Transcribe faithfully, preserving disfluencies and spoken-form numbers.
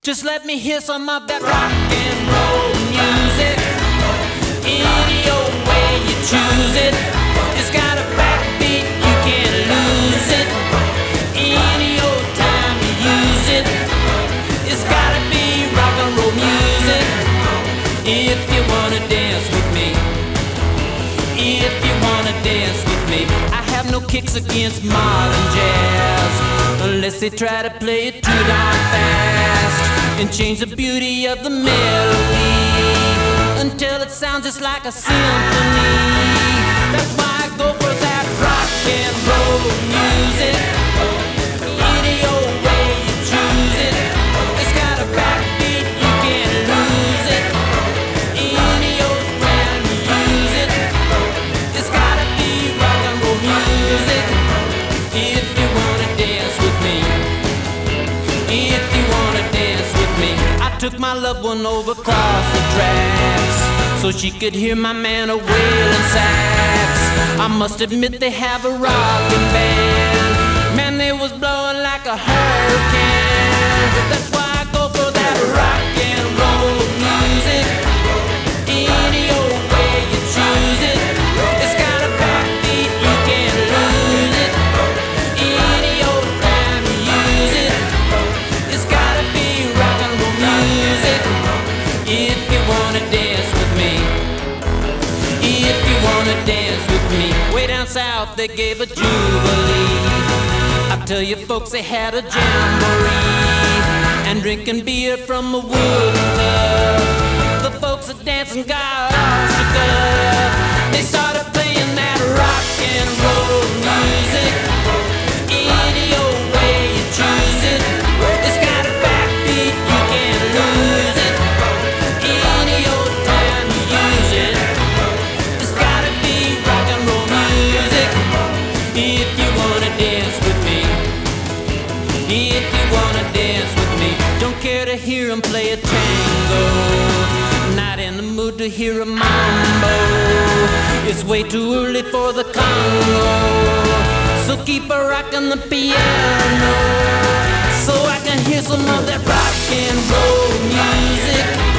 Just let me hear some of that rock and roll music. Any old way you choose it. It's got a backbeat, you can't lose it. Any old time you use it. It's gotta be rock and roll music. If you wanna dance with me. If you wanna dance with me. I have no kicks against modern jazz, unless they try to play it too darn fast and change the beauty of the melody until it sounds just like a symphony. That's why I go for that rock and roll music. Any old way you choose it. It's got a backbeat, you can't lose it. Any old time you use it. It's gotta be rock and roll music. If you wanna dance with me. If you wanna dance with me. I took my loved one over across the tracks so she could hear my man a wailing sax. I must admit they have a rockin' band. Man, they was blowing like a hurricane. That's why I go for that rock and roll music. Any old way you choose it. It's got a backbeat, you can't lose it. Any old time you use it. It's gotta be rock and roll music. If you wanna dance with me. If you wanna dance with me. Way down south they gave a jubilee. I tell you folks, they had a jamboree and drinking beer from a wooden tub. The folks that dancing got all shook up. They started playing that rock and roll music. Any old way you choose it. It's got a backbeat, you can't lose it. Any old time you use it. It's gotta be rock and roll music. If you wanna dance with me. If you wanna dance with me. Don't care to hear him play a tango. Not in the mood to hear a mambo. It's way too early for the Congo. So keep a rockin' the piano so I can hear some of that rock and roll music.